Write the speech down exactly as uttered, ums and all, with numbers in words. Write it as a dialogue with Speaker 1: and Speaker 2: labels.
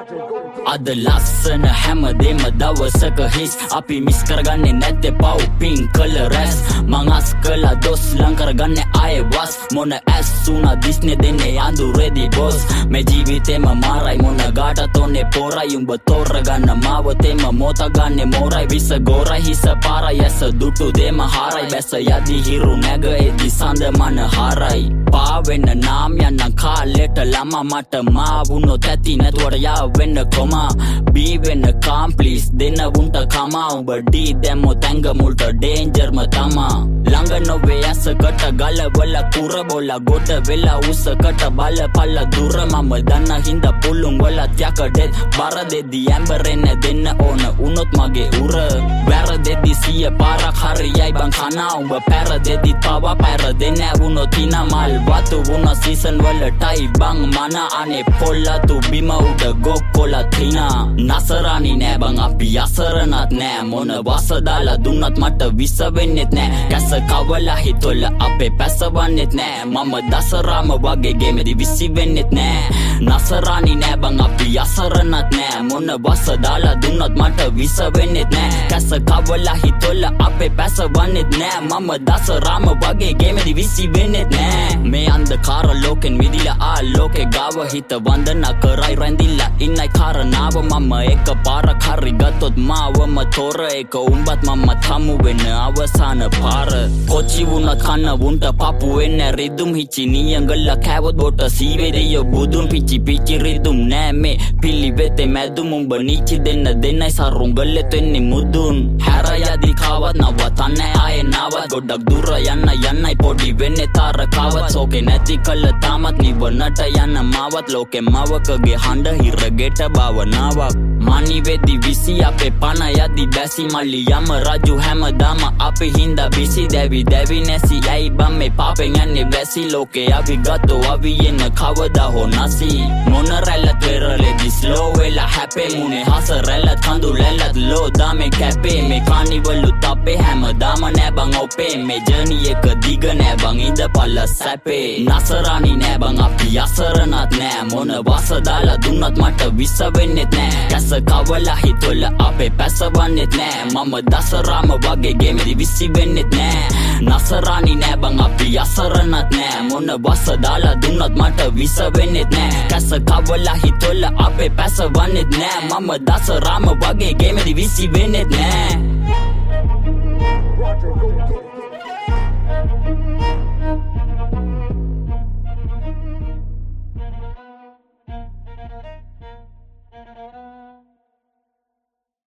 Speaker 1: අද ලස්සන හැමදේම දවසක හිස් අපි මිස් කරගන්නේ නැත්තේ පව් පින් කළ රැස් මං අස් කළා දොස් ලං කරගන්නේ ආයේ වස් මොන ඇස් සුණා දිස්නේ දෙන්නේ අඳුරේදී බොස් මේ ජීවිතේම මාරයි මොන ගාටත් ඔන්නේ පොරයි උඹ තෝරගන්න මාවතේම මොත ගන්නේ මෝරයි විස ගෝරයි හිස පාරයි ඇස දුටු දෙම හාරයි බැස යදි හිරු නැග එදි සඳ මන හාරයි පාවෙන්න නාම් යන්න කාලෙට ළමා මට මා වුණොත් ඇති නැතුවට යා වෙන්න කොමා බී වෙන්න කාම් ප්ලීස් දෙන්න වුන්ට කමා උඹ ඩී දැම්මෝ තැංග මුල්ට ඩේන්ජර්ම තමා ළඟ නොවේ ඇසකට ගලවල කුර බොල ගොඩ වෙලා උසකට බල පල්ල දුර මම දන්න හින්දා පුළුන් වල යකඩෙත් බර දෙදි ඇම්බරෙන්න දෙන්න ඕන උනොත් මගේ උර වැර දෙදි සිය පාරක් හරියයි බං කනා උඹ පැර දෙදි පව පැර දෙන්න වුණොත් ඉන මල් වතු වුණ සීසන් වලටයි බං මන අනේ පොල්ලතු බිම උඩ ගොක්කොල තිනා නසරානි නෑ බං අපි අසරණත් නෑ මොන වස දාලා දුන්නත් මට විස වෙන්නෙත් නෑ කැස කවලා හිතොල අපේ පැසවන්නෙත් නෑ මම දසරාම වගේ ගේමෙදි විසි වෙන්නෙත් නෑ නසරානි නෑ බං අපි අසරණත් නෑ මොන වස දාලා දුන්නත් මට විස වෙන්නෙත් නෑ කැස කවලා හිතොල අපේ පැසවන්නෙත් නෑ මම දසරාම වගේ ගේමෙදි විසි වෙන්නෙත් නෑ මේ අන්ධකාර ලෝකෙන් මිදිලා ආ ලෝකේ ගාව හිත වන්දනා කරයි රැඳිලා ඉන්නයි කාරණාව මම එක පාරක් හරි ගත්තොත් මාවම තොර එක උඹත් මම තමු වෙන අවසාන පාර කොචි වුණත් කන්න වුන්ට පපු වෙන්න රිදුම් හිචි නියංගල කෑවොත් බොට සීවේරිය බුදුන් පිචි පිචි රිදුම් නෑ මේ පිළිවෙතේ මැදුම් උඹ නීචි දෙන්න දෙන්නයි සරුංගලෙත් වෙන්නේ මුදුන් හැර යදි කාවත් නවතන්නේ ආයේ නාවත් ගොඩක් දුර යන්න යන්නයි පොඩි වෙන්නේ තාරකාවත් සෝකේ නැති කළ තාමත් නිවනට යන්න මාවත් ලෝකේ මවකගේ හඬ හිරගෙට භාවනාවක් මනි වෙදි විසි අපේ පන යදි බැසි මල්ලි යම රජු හැමදාම අපේ හින්දා බිසි දැවි දැවි නැසි ඇයි බම් මේ පාපෙන් යන්නේ වැසි ලෝකේ අපි ගත්තෝ අපි එන්න කවදා හෝ නැසි මොන රැල්ලත් වෙරලෙදි ස්ලෝ වෙලා හැපේ මුනේ හස රැල්ලත් කඳු ලැල්ලත් ලෝ දාමේ කැපේ මේ කානිවලුත් අපේ හැමදාම නෑ බං ඔපේ මේ ජර්නි එක දිග නෑ බං ඉඳපල්ල සැපේ නසරානි නෑ බං අපි අසරණත් නෑ මොන වස දාලා දුන්නත් මට විස වෙන්නෙත් නෑ කැස කවලා හිතොල අපේ පැසවන්නෙත් නෑ මම දසරාම වගේ ගේමෙදි විසි වෙන්නෙත් නෑ නසරානි නෑ බං අපි අසරණත් නෑ මොන වස දාලා දුන්නත් මට විස වෙන්නෙත් නෑ කැස කවලා හිතොල අපේ පැසවන්නෙත් නෑ මම දසරාම වගේ ගේමෙදි විසි වෙන්නෙත් නෑ